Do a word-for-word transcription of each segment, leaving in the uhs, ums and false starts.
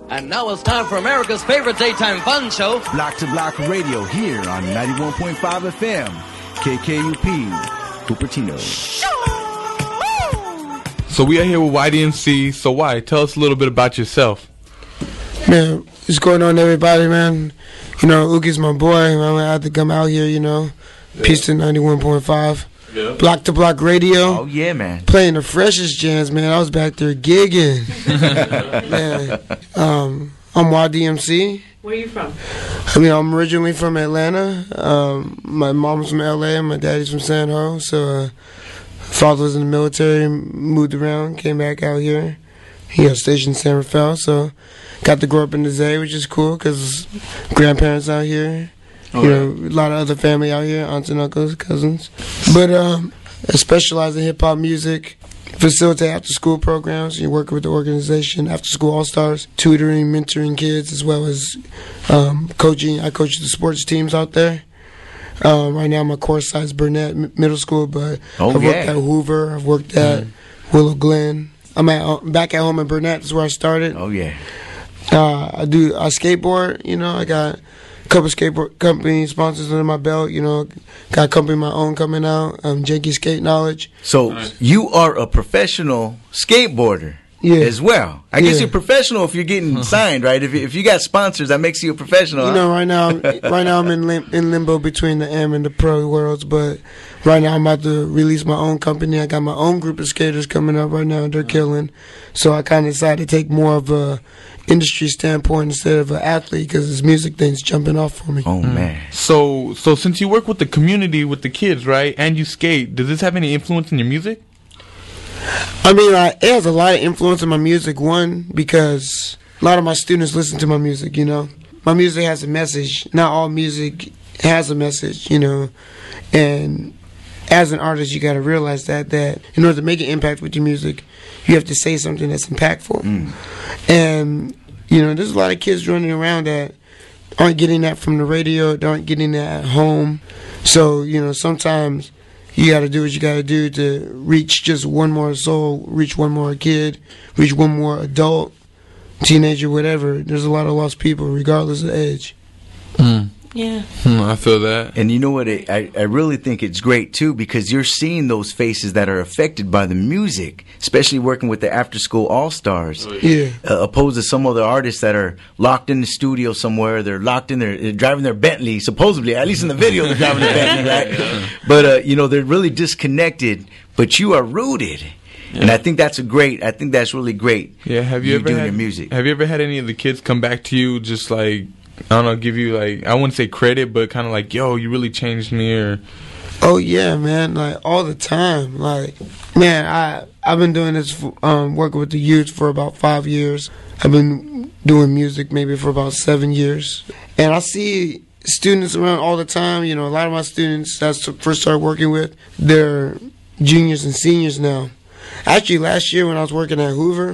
And now it's time for America's favorite daytime fun show, Block to Block Radio, here on ninety-one point five F M, K K U P, Cupertino. So we are here with Y D M C. So why? Tell us a little bit about yourself. Man, what's going on, everybody, man? You know, Oogie's my boy. Man, I had to come out here, you know. Yeah. Peace to ninety-one point five. Yeah. Block to Block Radio. Oh, yeah, man. Playing the freshest jams, man. I was back there gigging. Man. Um, I'm Y D M C. Where are you from? I mean, I'm originally from Atlanta. Um, my mom's from L A and my daddy's from San Jose. So, uh, father was in the military, moved around, came back out here. He was stationed in San Rafael, so got to grow up in the Zay, which is cool because grandparents out here. Oh, you know, a lot of other family out here, aunts and uncles, cousins. But um, I specialize in hip-hop music, facilitate after-school programs. You work with the organization, After School All-Stars, tutoring, mentoring kids, as well as um, coaching. I coach the sports teams out there. Um, right now, my course size Burnett M- Middle School, but oh, I've yeah. worked at Hoover. I've worked at mm. Willow Glen. I'm at uh, back at home in Burnett. That's where I started. Oh yeah. Uh, I do I skateboard. You know, I got a couple skateboard company sponsors under my belt. You know, got a company of my own coming out. Um, Janky Skate Knowledge. So nice. You are a professional skateboarder. Yeah. As well. I guess yeah. you're professional if you're getting signed, right? If if you got sponsors, that makes you a professional. You know, right now, right now I'm in lim- in limbo between the am and the pro worlds, but right now I'm about to release my own company. I got my own group of skaters coming up right now. They're killing. So I kind of decided to take more of a industry standpoint instead of an athlete because this music thing's jumping off for me. Oh, man. So, so since you work with the community, with the kids, right, and you skate, does this have any influence in your music? I mean, like, it has a lot of influence on my music, one, because a lot of my students listen to my music, you know. My music has a message. Not all music has a message, you know. And as an artist, you got to realize that, that in order to make an impact with your music, you have to say something that's impactful. Mm. And, you know, there's a lot of kids running around that aren't getting that from the radio, aren't getting that at home. So, you know, sometimes you got to do what you got to do to reach just one more soul, reach one more kid, reach one more adult, teenager, whatever. There's a lot of lost people, regardless of age. Mm. Yeah. Mm, I feel that. And you know what? I, I really think it's great, too, because you're seeing those faces that are affected by the music, especially working with the After School All-Stars. Yeah. Uh, opposed to some other artists that are locked in the studio somewhere. They're locked in there, they're driving their Bentley, supposedly. At least in the video, they're driving their Bentley, right? Yeah. But, uh, you know, they're really disconnected, but you are rooted. Yeah. And I think that's a great, I think that's really great. Yeah, have you, you ever doing had, your music. Have you ever had any of the kids come back to you just like, I don't know, give you like, I wouldn't say credit, but kind of like, yo, you really changed me, or? Oh yeah, man, like all the time. Like, man, I I've been doing this, for, um, working with the youth for about five years. I've been doing music maybe for about seven years, and I see students around all the time. You know, a lot of my students that I first started working with, they're juniors and seniors now. Actually, last year when I was working at Hoover,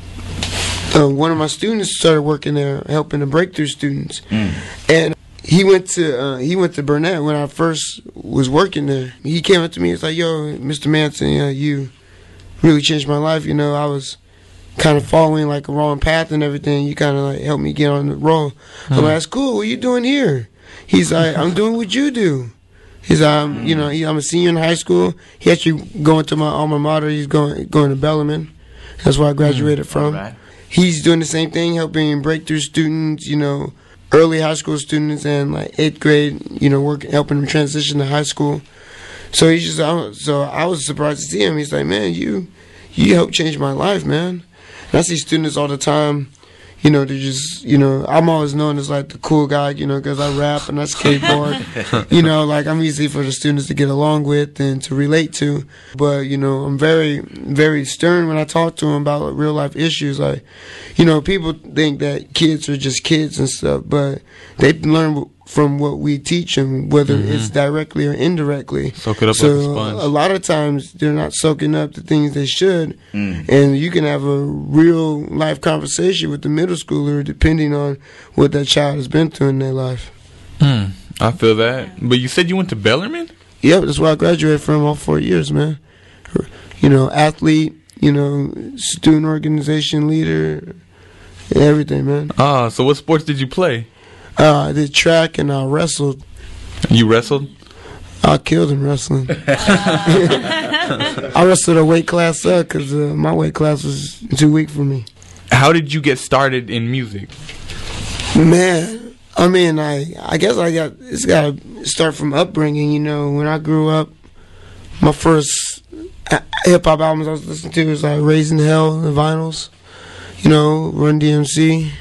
Uh, one of my students started working there, helping the breakthrough students, mm. and he went to uh, he went to Burnett when I first was working there. He came up to me, he's like, "Yo, Mister Manson, you know, you really changed my life. You know, I was kind of following like a wrong path and everything. You kind of like helped me get on the roll." Mm. I'm like, "That's cool. What are you doing here?" He's like, "I'm doing what you do." He's um, you know, he, I'm a senior in high school. He actually going to my alma mater. He's going going to Bellarmine. That's where I graduated mm. from. Right. He's doing the same thing, helping breakthrough students, you know, early high school students and like eighth grade, you know, work, helping them transition to high school. So he's just, so I was surprised to see him. He's like, "Man, you, you helped change my life, man." And I see students all the time, you know, they're just, you know, I'm always known as like the cool guy, you know, because I rap and I skateboard. You know, like I'm easy for the students to get along with and to relate to. But, you know, I'm very, very stern when I talk to them about like, real life issues. Like, you know, people think that kids are just kids and stuff, but they learn from what we teach them, whether mm-hmm. it's directly or indirectly. Soak it up so like a sponge. A lot of times they're not soaking up the things they should, mm. and you can have a real life conversation with the middle schooler depending on what that child has been through in their life. Mm, I feel that. But you said you went to Bellarmine? Yep, that's where I graduated from all four years, man. You know, athlete, you know, student organization leader, everything, man. Ah, so what sports did you play? Uh, I did track and I wrestled. You wrestled? I killed in wrestling. I wrestled a weight class up because uh, my weight class was too weak for me. How did you get started in music? Man, I mean, I I guess I got it's got to start from upbringing. You know, when I grew up, my first hip hop albums I was listening to was like Raising Hell, the vinyls. You know, Run D M C.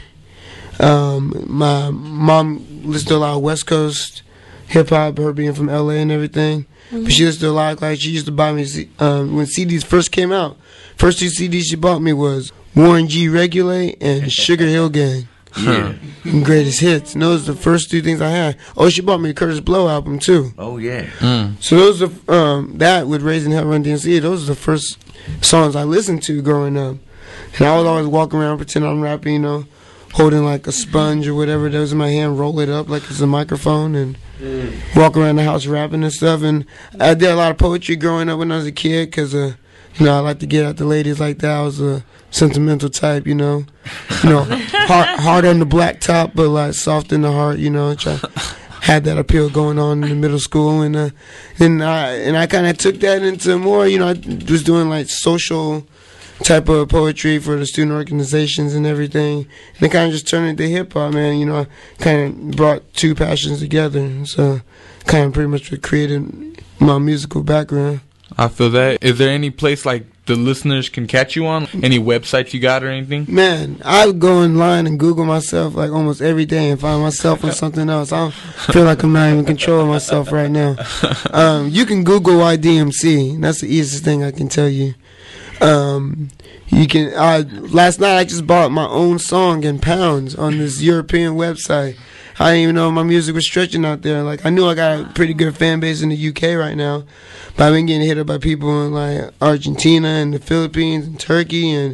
Um, my mom listened to a lot of West Coast hip hop, her being from L A and everything. Mm-hmm. But she listened to a lot, like she used to buy me um, when C Ds first came out. First two C Ds she bought me was Warren G Regulate and Sugar Hill Gang. Yeah. And Greatest Hits. And those are the first two things I had. Oh, she bought me the Curtis Blow album too. Oh yeah. Mm. So those are um, that with Raising Hell, Run D M C. Those are the first songs I listened to growing up. And I would always walk around pretend I'm rapping, you know, holding like a sponge or whatever that was in my hand, roll it up like it's a microphone, and mm. walk around the house rapping and stuff. And I did a lot of poetry growing up when I was a kid because, uh, you know, I like to get at the ladies like that. I was a sentimental type, you know, you know, hard, hard on the black top, but like soft in the heart, you know. Try, had that appeal going on in the middle school, and uh, and I and I kind of took that into more, you know, I was doing like social type of poetry for the student organizations and everything, and it kind of just turned into hip hop, man. You know, I kind of brought two passions together, so kind of pretty much created my musical background. I feel that. Is there any place like the listeners can catch you on? Any websites you got or anything? Man, I would go online and Google myself like almost every day and find myself on something else. I feel like I'm not even controlling myself right now. Um, you can Google Y D M C. That's the easiest thing I can tell you. Um, you can. I last night I just bought my own song in pounds on this European website. I didn't even know my music was stretching out there. Like I knew I got a pretty good fan base in the U K right now, but I've been getting hit up by people in like Argentina and the Philippines and Turkey and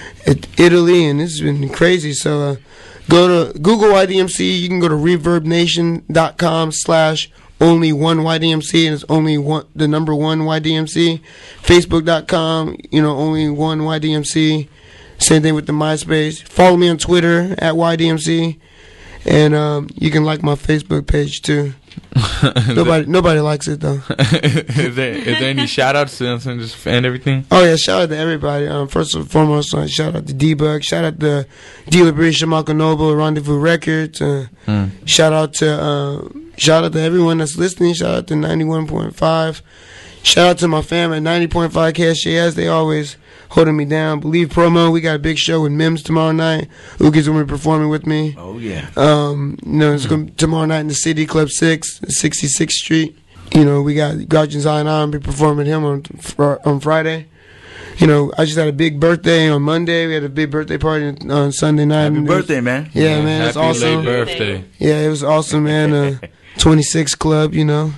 Italy, and this has been crazy. So uh, go to Google Y D M C. You can go to reverb nation dot com slash only one Y D M C, and it's only one, the number one Y D M C. Facebook dot com, you know, only one Y D M C. Same thing with the MySpace. Follow me on Twitter at Y D M C, and um, you can like my Facebook page too. nobody, nobody likes it though. is there is there any shout outs to them and just and everything? Oh yeah, shout out to everybody. Um, first and foremost, uh, shout out to D-Bug. Shout out to D. Labrie, Shamaka Noble, Rendezvous Records. Uh, mm. Shout out to. Uh, Shout out to everyone that's listening. Shout out to ninety-one point five. Shout out to my fam at ninety point five K S J S. They always holding me down. Believe promo. We got a big show with Mims tomorrow night. Uki's going to be performing with me. Oh, yeah. Um, you know, it's going to be tomorrow night in the city, Club six, sixty-sixth Street. You know, we got Grouch and Zion. I'll be performing him on on Friday. You know, I just had a big birthday on Monday. We had a big birthday party on Sunday night. Happy birthday, man. Yeah, yeah, man. It's awesome. Happy late birthday. Yeah, it was awesome, man. Uh, twenty-six Club, you know.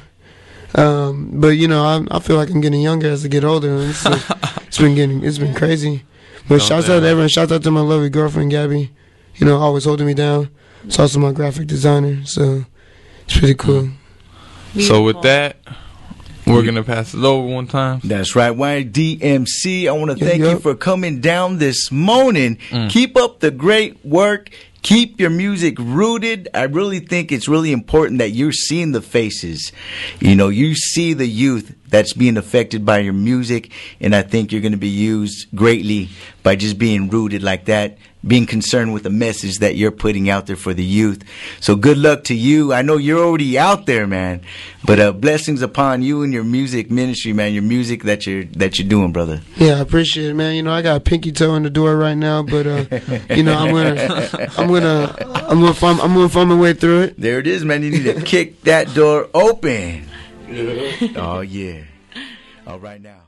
Um, but, you know, I, I feel like I'm getting younger as I get older. It's, uh, it's been getting, it's been crazy. But oh, shouts man. out to everyone. Shouts out to my lovely girlfriend, Gabby. You know, always holding me down. It's also my graphic designer. So it's pretty cool. Beautiful. So with that, we're going to pass it over one time. That's right. Y D M C, I want to yep, thank yep. you for coming down this morning. Mm. Keep up the great work. Keep your music rooted. I really think it's really important that you're seeing the faces. You know, you see the youth that's being affected by your music, and I think you're going to be used greatly by just being rooted like that, being concerned with the message that you're putting out there for the youth. So good luck to you. I know you're already out there, man, but uh, blessings upon you and your music ministry, man, your music that you're that you're doing, brother. Yeah, I appreciate it, man. You know, I got a pinky toe in the door right now, but uh, you know, I'm gonna, I'm gonna, I'm gonna, find, I'm gonna find my way through it. There it is, man. You need to kick that door open. Oh yeah. All right now.